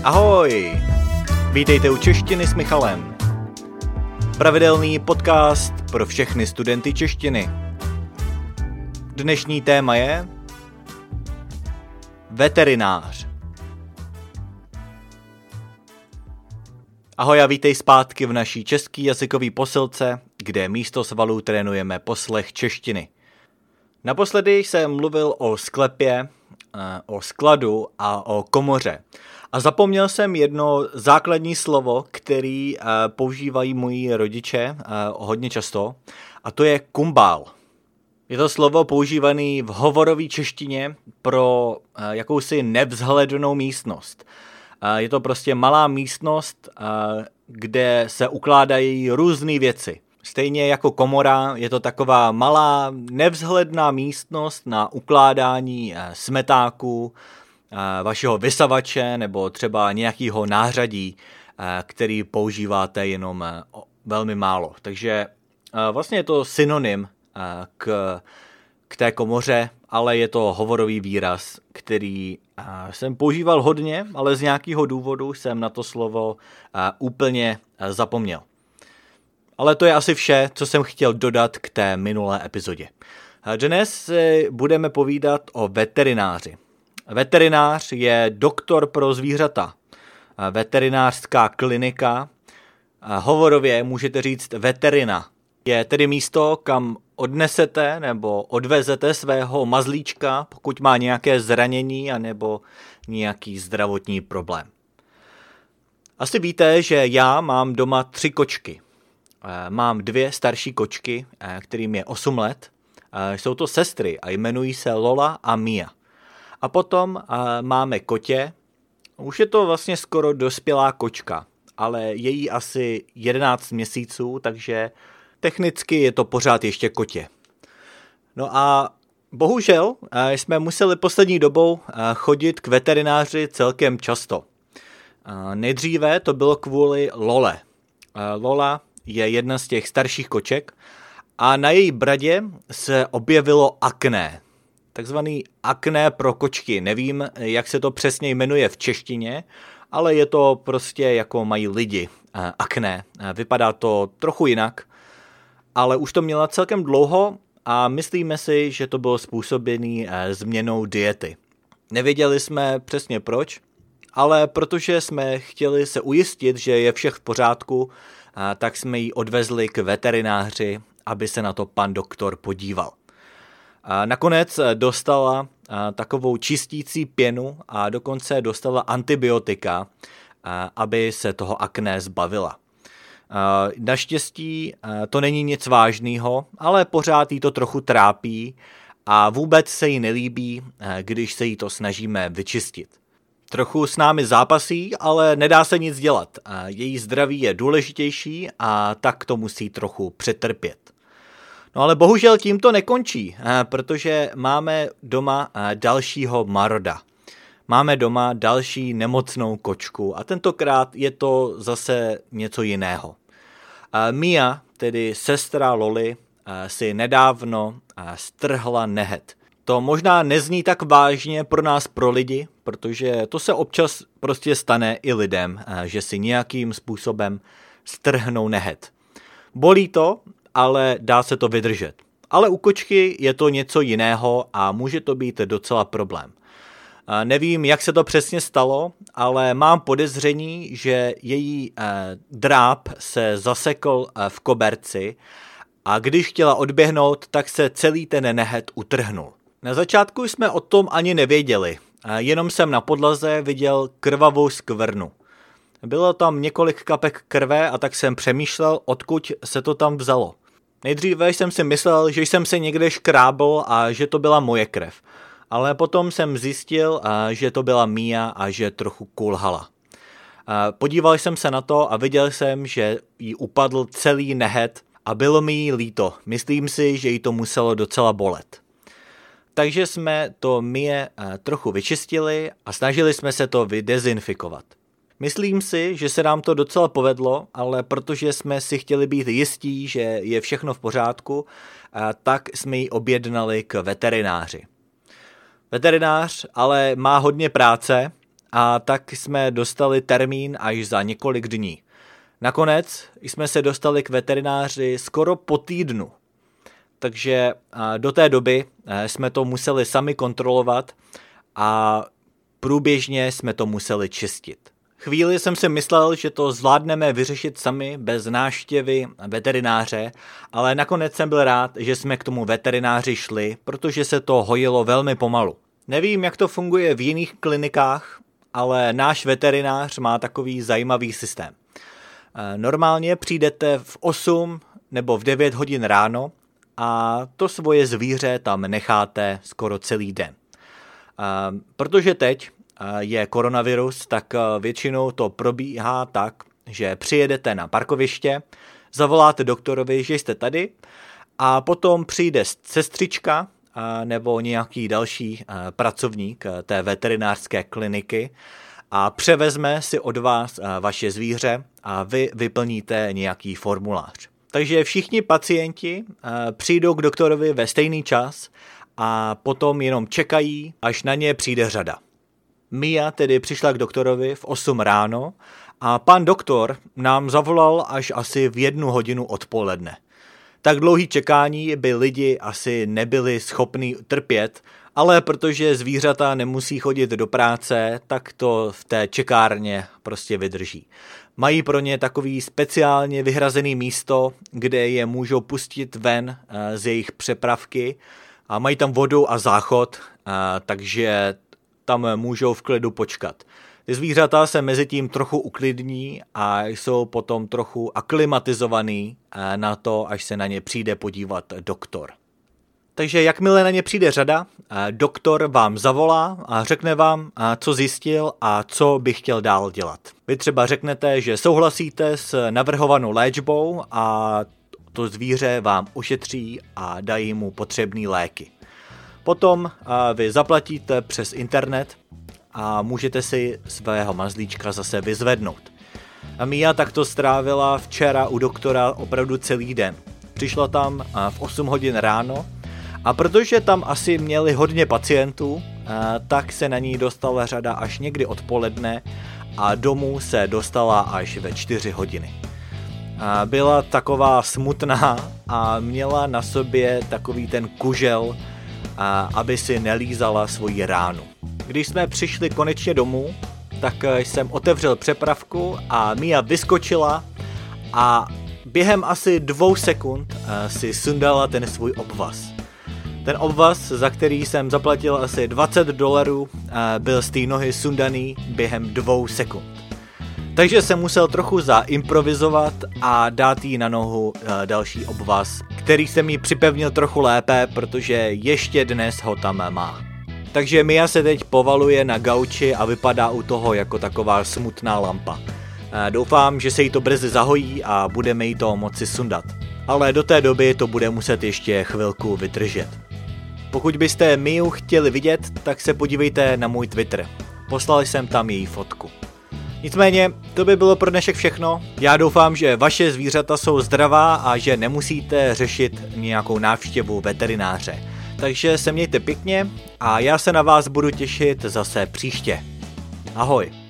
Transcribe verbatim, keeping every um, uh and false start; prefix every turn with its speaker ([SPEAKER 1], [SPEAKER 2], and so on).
[SPEAKER 1] Ahoj! Vítejte u Češtiny s Michalem. Pravidelný podcast pro všechny studenty češtiny. Dnešní téma je veterinář. Ahoj a vítej zpátky v naší český jazykový posilce, kde místo svalů trénujeme poslech češtiny. Naposledy jsem mluvil o sklepě, o skladu a o komoře. A zapomněl jsem jedno základní slovo, který používají moji rodiče hodně často, a to je kumbál. Je to slovo používané v hovorové češtině pro jakousi nevzhlednou místnost. Je to prostě malá místnost, kde se ukládají různé věci. Stejně jako komora, je to taková malá nevzhledná místnost na ukládání smetáků, vašeho vysavače nebo třeba nějakého nářadí, který používáte jenom velmi málo. Takže vlastně je to synonym k, k té komoře, ale je to hovorový výraz, který jsem používal hodně, ale z nějakého důvodu jsem na to slovo úplně zapomněl. Ale to je asi vše, co jsem chtěl dodat k té minulé epizodě. Dnes budeme povídat o veterináři. Veterinář je doktor pro zvířata, veterinářská klinika, hovorově můžete říct veterina. Je tedy místo, kam odnesete nebo odvezete svého mazlíčka, pokud má nějaké zranění anebo nějaký zdravotní problém. Asi víte, že já mám doma tři kočky. Mám dvě starší kočky, kterým je osm let. Jsou to sestry a jmenují se Lola a Mia. A potom máme kotě. Už je to vlastně skoro dospělá kočka, ale je jí asi jedenáct měsíců, takže technicky je to pořád ještě kotě. No a bohužel jsme museli poslední dobou chodit k veterináři celkem často. Nejdříve to bylo kvůli Lole. Lola je jedna z těch starších koček a na její bradě se objevilo akné. Takzvaný akné pro kočky. Nevím, jak se to přesně jmenuje v češtině, ale je to prostě jako mají lidi. Akné. Vypadá to trochu jinak, ale už to měla celkem dlouho a myslíme si, že to bylo způsobené změnou diety. Nevěděli jsme přesně proč, ale protože jsme chtěli se ujistit, že je vše v pořádku, tak jsme ji odvezli k veterináři, aby se na to pan doktor podíval. Nakonec dostala takovou čistící pěnu a dokonce dostala antibiotika, aby se toho akné zbavila. Naštěstí to není nic vážného, ale pořád jí to trochu trápí a vůbec se jí nelíbí, když se jí to snažíme vyčistit. Trochu s námi zápasí, ale nedá se nic dělat. Její zdraví je důležitější a tak to musí trochu přetrpět. No ale bohužel tím to nekončí, protože máme doma dalšího maroda. Máme doma další nemocnou kočku a tentokrát je to zase něco jiného. Mia, tedy sestra Loli, si nedávno strhla nehet. To možná nezní tak vážně pro nás, pro lidi, protože to se občas prostě stane i lidem, že si nějakým způsobem strhnou nehet. Bolí to, ale dá se to vydržet. Ale u kočky je to něco jiného a může to být docela problém. Nevím, jak se to přesně stalo, ale mám podezření, že její dráp se zasekl v koberci a když chtěla odběhnout, tak se celý ten nehet utrhnul. Na začátku jsme o tom ani nevěděli, jenom jsem na podlaze viděl krvavou skvrnu. Bylo tam několik kapek krve a tak jsem přemýšlel, odkud se to tam vzalo. Nejdříve jsem si myslel, že jsem se někde škrábl a že to byla moje krev. Ale potom jsem zjistil, že to byla Mia a že trochu kulhala. Podíval jsem se na to a viděl jsem, že jí upadl celý nehet a bylo mi jí líto. Myslím si, že jí to muselo docela bolet. Takže jsme to Mie trochu vyčistili a snažili jsme se to vydezinfikovat. Myslím si, že se nám to docela povedlo, ale protože jsme si chtěli být jistí, že je všechno v pořádku, tak jsme ji objednali k veterináři. Veterinář ale má hodně práce a tak jsme dostali termín až za několik dní. Nakonec jsme se dostali k veterináři skoro po týdnu. Takže do té doby jsme to museli sami kontrolovat a průběžně jsme to museli čistit. Chvíli jsem si myslel, že to zvládneme vyřešit sami bez návštěvy veterináře, ale nakonec jsem byl rád, že jsme k tomu veterináři šli, protože se to hojilo velmi pomalu. Nevím, jak to funguje v jiných klinikách, ale náš veterinář má takový zajímavý systém. Normálně přijdete v osm nebo v devět hodin ráno a to svoje zvíře tam necháte skoro celý den. Protože teď je koronavirus, tak většinou to probíhá tak, že přijedete na parkoviště, zavoláte doktorovi, že jste tady a potom přijde sestřička nebo nějaký další pracovník té veterinářské kliniky a převezme si od vás vaše zvíře a vy vyplníte nějaký formulář. Takže všichni pacienti přijdou k doktorovi ve stejný čas a potom jenom čekají, až na ně přijde řada. Mia tedy přišla k doktorovi v osm ráno a pan doktor nám zavolal až asi v jednu hodinu odpoledne. Tak dlouhý čekání by lidi asi nebyli schopni trpět, ale protože zvířata nemusí chodit do práce, tak to v té čekárně prostě vydrží. Mají pro ně takový speciálně vyhrazený místo, kde je můžou pustit ven z jejich přepravky a mají tam vodu a záchod, takže tam můžou v klidu počkat. Ty zvířata se mezi tím trochu uklidní a jsou potom trochu aklimatizovaný na to, až se na ně přijde podívat doktor. Takže jakmile na ně přijde řada, doktor vám zavolá a řekne vám, co zjistil a co by chtěl dál dělat. Vy třeba řeknete, že souhlasíte s navrhovanou léčbou a to zvíře vám ušetří a dají mu potřebné léky. Potom vy zaplatíte přes internet a můžete si svého mazlíčka zase vyzvednout. A Mia takto strávila včera u doktora opravdu celý den. Přišla tam v osm hodin ráno a protože tam asi měli hodně pacientů, tak se na ní dostala řada až někdy odpoledne a domů se dostala až ve čtyři hodiny. Byla taková smutná a měla na sobě takový ten kužel, aby si nelízala svoji ránu. Když jsme přišli konečně domů, tak jsem otevřel přepravku a Mia vyskočila a během asi dvou sekund si sundala ten svůj obvaz. Ten obvaz, za který jsem zaplatil asi dvacet dolarů, byl z té nohy sundaný během dvou sekund. Takže jsem musel trochu zaimprovizovat a dát jí na nohu další obvaz, který jsem jí připevnil trochu lépe, protože ještě dnes ho tam má. Takže Mia se teď povaluje na gauči a vypadá u toho jako taková smutná lampa. Doufám, že se jí to brzy zahojí a budeme jí to moci sundat. Ale do té doby to bude muset ještě chvilku vydržet. Pokud byste Miu chtěli vidět, tak se podívejte na můj Twitter. Poslal jsem tam její fotku. Nicméně, to by bylo pro dnešek všechno. Já doufám, že vaše zvířata jsou zdravá a že nemusíte řešit nějakou návštěvu veterináře. Takže se mějte pěkně a já se na vás budu těšit zase příště. Ahoj.